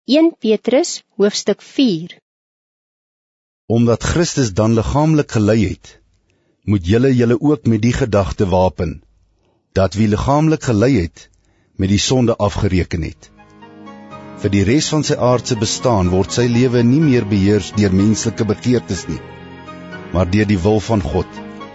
1 Petrus hoofstuk 4. Omdat Christus dan liggaamlik gelei het, moet julle ook met die gedagte wapen, dat wie liggaamlik gelei het, met die sonde afgereken het. Vir die res van sy aardse bestaan word sy lewe nie meer beheers deur menslike begeertes nie, maar deur die wil van God.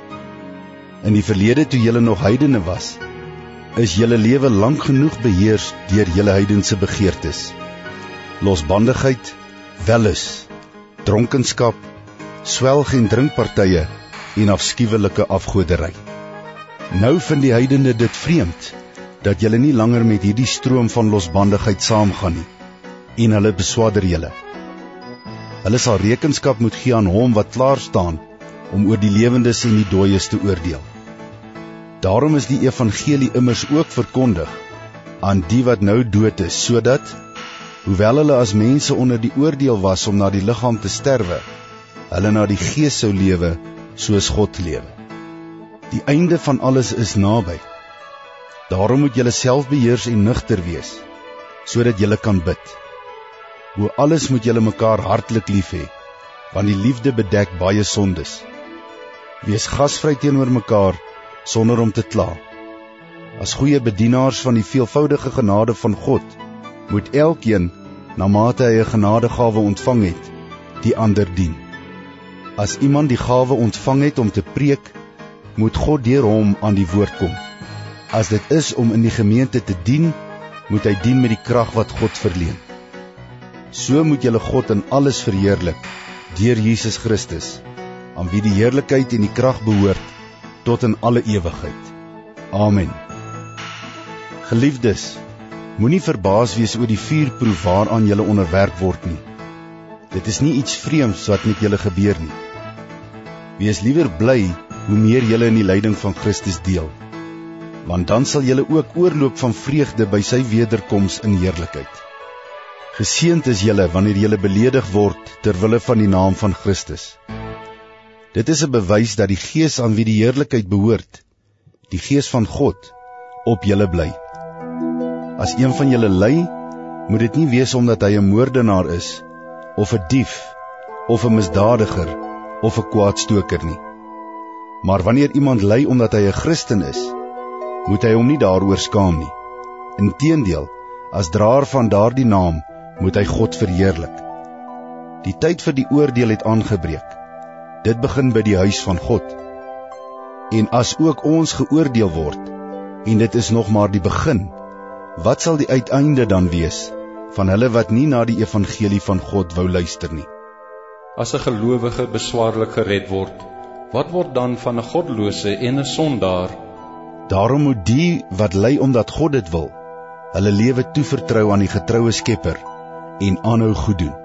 In die verlede toe julle nog heidene was, is julle lewe lank genoeg beheers deur julle heidense begeertes. Losbandigheid, wellus, dronkenskap, swelg- en drinkpartye en afskuwelike afgoderry. Nou vind die heidene dit vreemd, dat julle nie langer met hierdie stroom van losbandigheid saamgaan nie, en hulle beswadder julle. Hulle sal rekenskap moet gee aan hom wat klaar staan, om oor die lewendes en die dooies te oordeel. Daarom is die evangelie immers ook verkondig, aan die wat nou dood is, sodat, hoewel hulle as mense onder die oordeel was om na die liggaam te sterwe, hulle na die gees sou lewe, soos God lewe. Die einde van alles is naby. Daarom moet julle selfbeheers en nugter wees, sodat julle kan bid. Bo alles moet julle mekaar hartlik lief hê, want die liefde bedek baie sondes. Wees gasvry teenoor mekaar, sonder om te kla. As goeie bedienaars van die veelvoudige genade van God, moet elkeen, na mate hy 'n genadegawe ontvang het, die ander dien. As iemand die gawe ontvang het om te preek, moet God deur hom aan die woord kom. As dit is om in die gemeente te dien, moet hy dien met die krag wat God verleen. So moet julle God in alles verheerlik, deur Jesus Christus, aan wie die heerlikheid en die krag behoort, tot in alle ewigheid. Amen. Geliefdes, moenie verbaas wees oor die vuurproef waaraan julle onderwerp word nie. Dit is nie iets vreemds wat met julle gebeur nie. Wees liewer bly, hoe meer julle in die lyding van Christus deel, want dan sal julle ook oorloop van vreugde by sy wederkoms in heerlikheid. Geseënd is julle wanneer julle beledig word ter wille van die naam van Christus. Dit is 'n bewys dat die Gees aan wie die heerlikheid behoort, die Gees van God, op julle bly. As een van julle ly, moet dit nie wees omdat hy 'n moordenaar is, of 'n dief, of 'n misdadiger, of 'n kwaadstoker nie. Maar wanneer iemand ly omdat hy 'n Christen is, moet hy hom nie daaroor skaam nie. Inteendeel, as draer van daardie naam, moet hy God verheerlik. Die tyd vir die oordeel het aangebreek. Dit begin by die huis van God. En as ook ons geoordeel word, en dit is nog maar die begin, wat sal die uiteinde dan wees van hulle wat nie na die evangelie van God wou luister nie? As 'n gelowige beswaarlik gered word, wat word dan van 'n goddelose en 'n sondaar? Daarom moet die wat ly omdat God dit wil, hulle lewe toevertrou aan die getroue Skepper en aanhou goed doen.